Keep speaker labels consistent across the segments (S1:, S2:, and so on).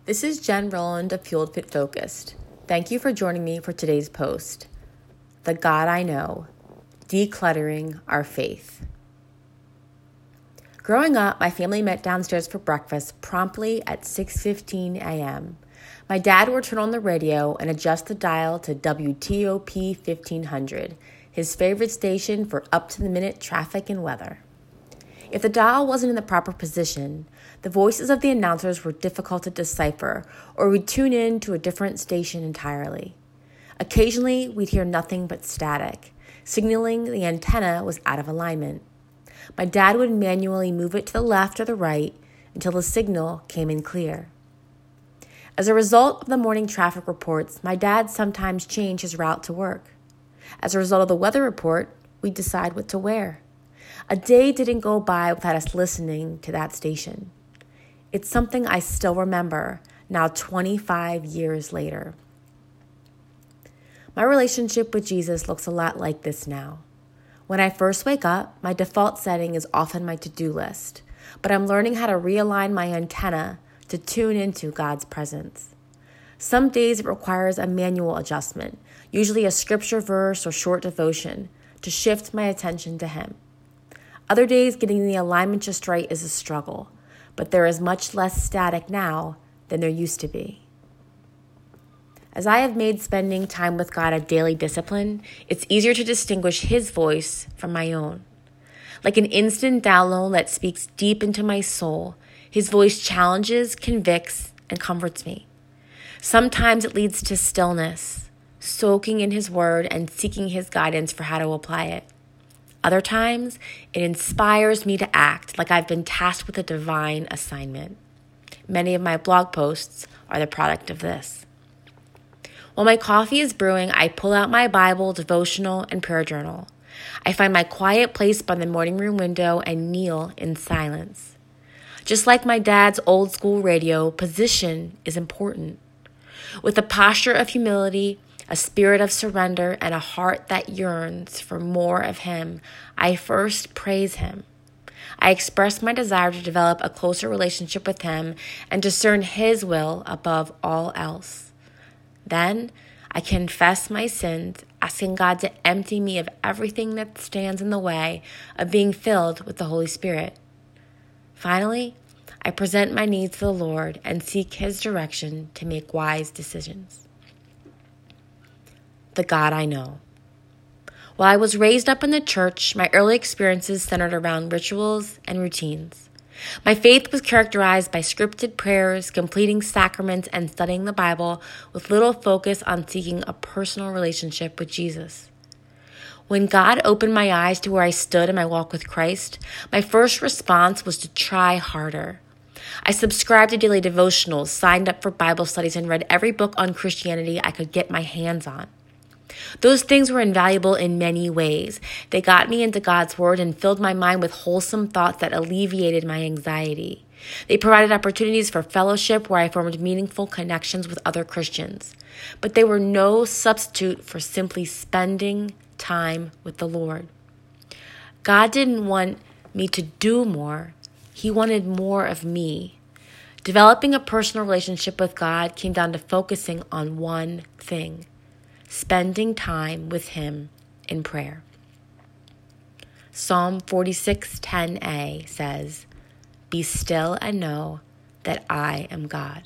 S1: This is Jen Rowland of Fueled Fit Focused. Thank you for joining me for today's post. The God I Know, Decluttering Our Faith. Growing up, my family met downstairs for breakfast promptly at 6:15 a.m. My dad would turn on the radio and adjust the dial to WTOP 1500, his favorite station for up-to-the-minute traffic and weather. If the dial wasn't in the proper position, the voices of the announcers were difficult to decipher, or we'd tune in to a different station entirely. Occasionally, we'd hear nothing but static, signaling the antenna was out of alignment. My dad would manually move it to the left or the right until the signal came in clear. As a result of the morning traffic reports, my dad sometimes changed his route to work. As a result of the weather report, we'd decide what to wear. A day didn't go by without us listening to that station. It's something I still remember, now 25 years later. My relationship with Jesus looks a lot like this now. When I first wake up, my default setting is often my to-do list, but I'm learning how to realign my antenna to tune into God's presence. Some days it requires a manual adjustment, usually a scripture verse or short devotion, to shift my attention to Him. Other days, getting the alignment just right is a struggle, but there is much less static now than there used to be. As I have made spending time with God a daily discipline, it's easier to distinguish His voice from my own. Like an instant download that speaks deep into my soul, His voice challenges, convicts, and comforts me. Sometimes it leads to stillness, soaking in His word and seeking His guidance for how to apply it. Other times, it inspires me to act like I've been tasked with a divine assignment. Many of my blog posts are the product of this. While my coffee is brewing, I pull out my Bible, devotional, and prayer journal. I find my quiet place by the morning room window and kneel in silence. Just like my dad's old school radio, position is important. With a posture of humility, a spirit of surrender, and a heart that yearns for more of Him, I first praise Him. I express my desire to develop a closer relationship with Him and discern His will above all else. Then I confess my sins, asking God to empty me of everything that stands in the way of being filled with the Holy Spirit. Finally, I present my needs to the Lord and seek His direction to make wise decisions. The God I Know. While I was raised up in the church, my early experiences centered around rituals and routines. My faith was characterized by scripted prayers, completing sacraments, and studying the Bible with little focus on seeking a personal relationship with Jesus. When God opened my eyes to where I stood in my walk with Christ, my first response was to try harder. I subscribed to daily devotionals, signed up for Bible studies, and read every book on Christianity I could get my hands on. Those things were invaluable in many ways. They got me into God's Word and filled my mind with wholesome thoughts that alleviated my anxiety. They provided opportunities for fellowship where I formed meaningful connections with other Christians. But they were no substitute for simply spending time with the Lord. God didn't want me to do more. He wanted more of me. Developing a personal relationship with God came down to focusing on one thing: spending time with Him in prayer. Psalm 46:10a says, "Be still and know that I am God."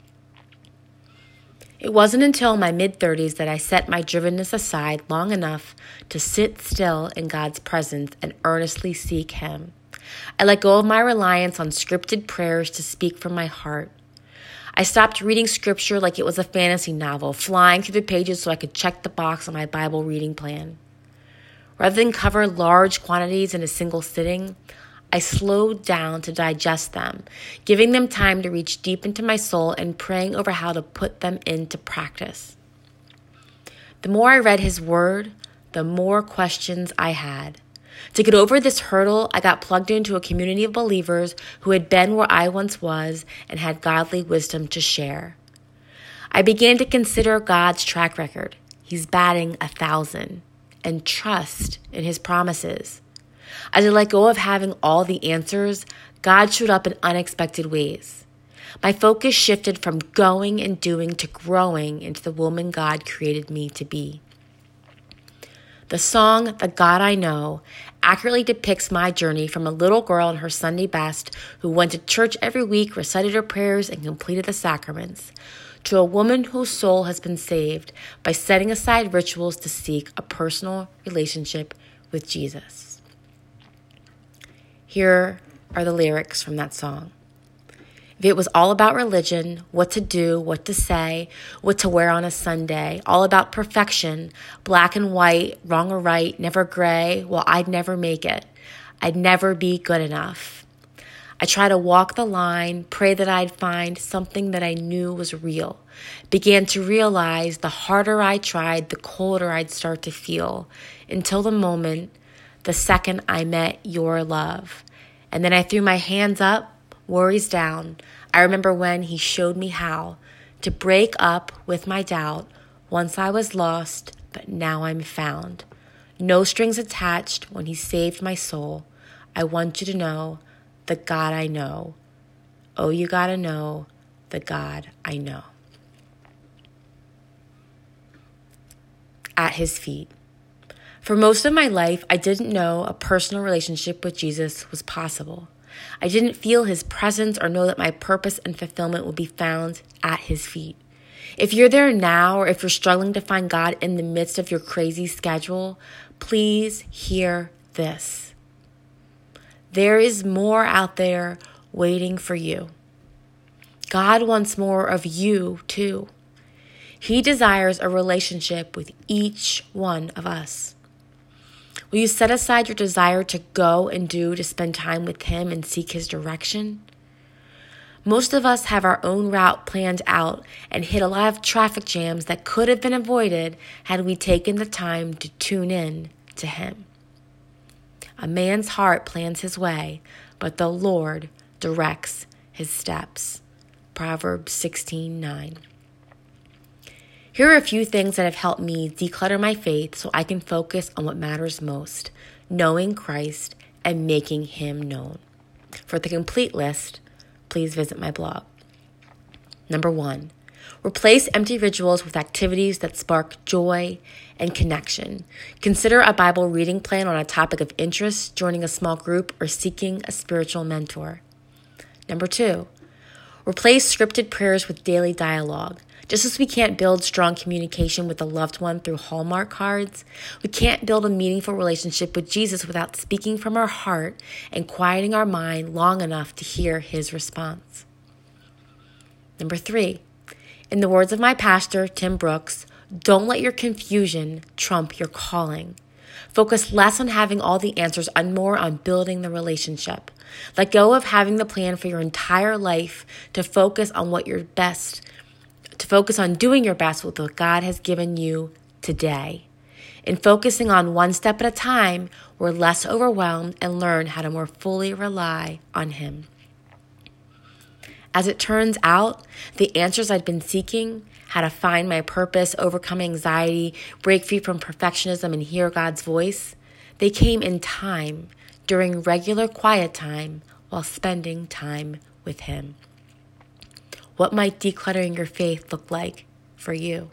S1: It wasn't until my mid-30s that I set my drivenness aside long enough to sit still in God's presence and earnestly seek Him. I let go of my reliance on scripted prayers to speak from my heart. I stopped reading scripture like it was a fantasy novel, flying through the pages so I could check the box on my Bible reading plan. Rather than cover large quantities in a single sitting, I slowed down to digest them, giving them time to reach deep into my soul and praying over how to put them into practice. The more I read His Word, the more questions I had. To get over this hurdle, I got plugged into a community of believers who had been where I once was and had godly wisdom to share. I began to consider God's track record. He's batting 1,000, and trust in His promises. As I let go of having all the answers, God showed up in unexpected ways. My focus shifted from going and doing to growing into the woman God created me to be. The song, The God I Know, accurately depicts my journey from a little girl in her Sunday best who went to church every week, recited her prayers, and completed the sacraments, to a woman whose soul has been saved by setting aside rituals to seek a personal relationship with Jesus. Here are the lyrics from that song. If it was all about religion, what to do, what to say, what to wear on a Sunday, all about perfection, black and white, wrong or right, never gray, well, I'd never make it. I'd never be good enough. I try to walk the line, pray that I'd find something that I knew was real. Began to realize the harder I tried, the colder I'd start to feel, until the moment, the second I met your love. And then I threw my hands up, worries down. I remember when he showed me how to break up with my doubt. Once I was lost, but now I'm found. No strings attached when he saved my soul. I want you to know the God I know. Oh, you gotta know the God I know. At his feet. For most of my life, I didn't know a personal relationship with Jesus was possible. I didn't feel his presence or know that my purpose and fulfillment would be found at his feet. If you're there now, or if you're struggling to find God in the midst of your crazy schedule, please hear this. There is more out there waiting for you. God wants more of you too. He desires a relationship with each one of us. Will you set aside your desire to go and do, to spend time with him and seek his direction? Most of us have our own route planned out and hit a lot of traffic jams that could have been avoided had we taken the time to tune in to him. A man's heart plans his way, but the Lord directs his steps. Proverbs 16:9. Here are a few things that have helped me declutter my faith so I can focus on what matters most, knowing Christ and making him known. For the complete list, please visit my blog. Number 1, replace empty rituals with activities that spark joy and connection. Consider a Bible reading plan on a topic of interest, joining a small group, or seeking a spiritual mentor. Number 2, replace scripted prayers with daily dialogue. Just as we can't build strong communication with a loved one through Hallmark cards, we can't build a meaningful relationship with Jesus without speaking from our heart and quieting our mind long enough to hear his response. Number 3, in the words of my pastor, Tim Brooks, don't let your confusion trump your calling. Focus less on having all the answers and more on building the relationship. Let go of having the plan for your entire life to focus on doing your best with what God has given you today. In focusing on one step at a time, we're less overwhelmed and learn how to more fully rely on him. As it turns out, the answers I'd been seeking, how to find my purpose, overcome anxiety, break free from perfectionism, and hear God's voice, they came in time, during regular quiet time, while spending time with him. What might decluttering your faith look like for you?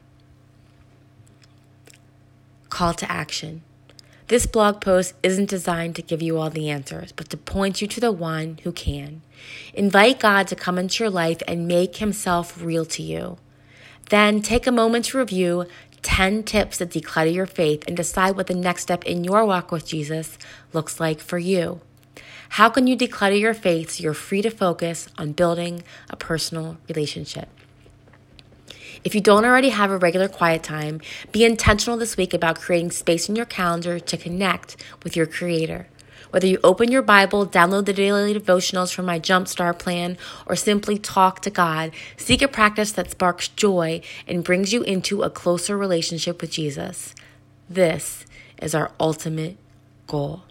S1: Call to action. This blog post isn't designed to give you all the answers, but to point you to the one who can. Invite God to come into your life and make himself real to you. Then take a moment to review 10 tips to declutter your faith and decide what the next step in your walk with Jesus looks like for you. How can you declutter your faith so you're free to focus on building a personal relationship? If you don't already have a regular quiet time, be intentional this week about creating space in your calendar to connect with your Creator. Whether you open your Bible, download the daily devotionals from my Jumpstart plan, or simply talk to God, seek a practice that sparks joy and brings you into a closer relationship with Jesus. This is our ultimate goal.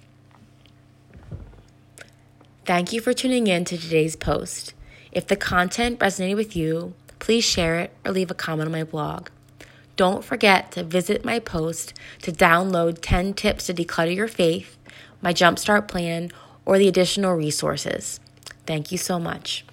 S1: Thank you for tuning in to today's post. If the content resonated with you, please share it or leave a comment on my blog. Don't forget to visit my post to download 10 tips to declutter your faith, my Jumpstart plan, or the additional resources. Thank you so much.